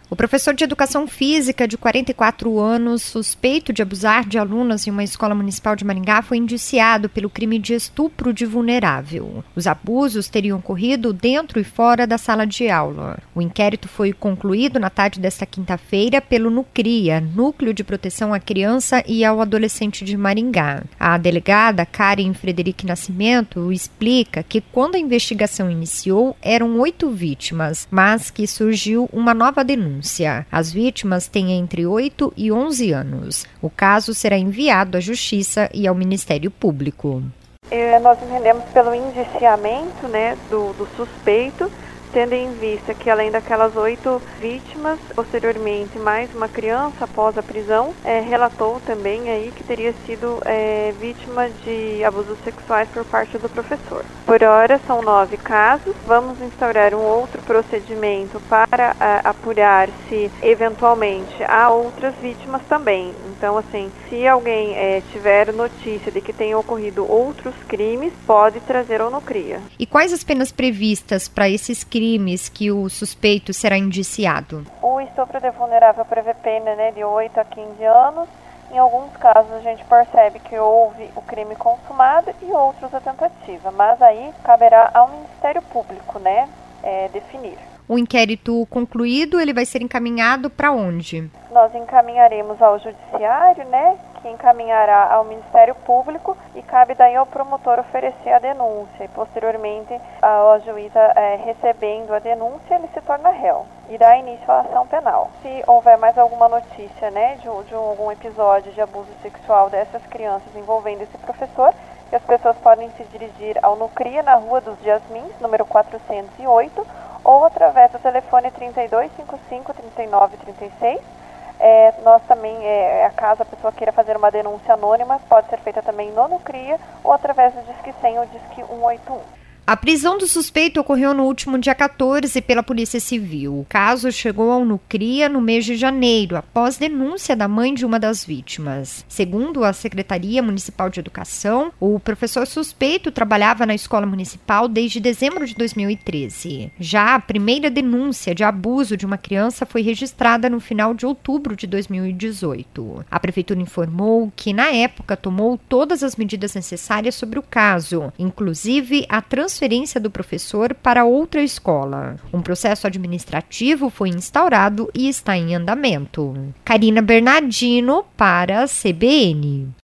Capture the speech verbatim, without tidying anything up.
O professor de educação física de quarenta e quatro anos, suspeito de abusar de alunas em uma escola municipal de Maringá, foi indiciado pelo crime de estupro de vulnerável. Os abusos teriam ocorrido dentro e fora da sala de aula. O inquérito foi concluído na tarde desta quinta-feira pelo NUCRIA, Núcleo de Proteção à Criança e ao Adolescente de Maringá. A delegada Karen Frederic Nascimento explica que quando a investigação iniciou, eram oito vítimas, mas que surgiu uma nova denúncia. As vítimas têm entre oito e onze anos. O caso será enviado à Justiça e ao Ministério Público. É, nós entendemos pelo indiciamento, né, do, do suspeito, tendo em vista que além daquelas oito vítimas, posteriormente mais uma criança após a prisão, é, relatou também aí que teria sido é, vítima de abusos sexuais por parte do professor. Por hora são nove casos. Vamos instaurar um outro procedimento para a, apurar se eventualmente há outras vítimas também. Então, assim, se alguém é, tiver notícia de que tenham ocorrido outros crimes, pode trazer ao NUCRIA. E quais as penas previstas para esses crimes que o suspeito será indiciado? O estupro de vulnerável prevê pena, né, de oito a quinze anos. Em alguns casos a gente percebe que houve o crime consumado e outros a tentativa, mas aí caberá ao Ministério Público, né, é, definir. O inquérito concluído, ele vai ser encaminhado para onde? Nós encaminharemos ao Judiciário, né, que encaminhará ao Ministério Público e cabe daí ao promotor oferecer a denúncia e posteriormente a juíza é, recebendo a denúncia, ele se torna réu e dá início à ação penal. Se houver mais alguma notícia, né, de, de algum episódio de abuso sexual dessas crianças envolvendo esse professor, as pessoas podem se dirigir ao NUCRIA na Rua dos Jasmins, número quatrocentos e oito, ou através do telefone trinta e dois, cinquenta e cinco, trinta e nove, trinta e seis. É, nós também, é, caso a pessoa queira fazer uma denúncia anônima, pode ser feita também no NUCRIA ou através do Disque cem ou Disque cento e oitenta e um. A prisão do suspeito ocorreu no último dia quatorze pela Polícia Civil. O caso chegou ao NUCRIA no mês de janeiro, após denúncia da mãe de uma das vítimas. Segundo a Secretaria Municipal de Educação, o professor suspeito trabalhava na escola municipal desde dezembro de dois mil e treze. Já a primeira denúncia de abuso de uma criança foi registrada no final de outubro de dois mil e dezoito. A Prefeitura informou que, na época, tomou todas as medidas necessárias sobre o caso, inclusive a transferência transferência do professor para outra escola. Um processo administrativo foi instaurado e está em andamento. Karina Bernardino para a C B N.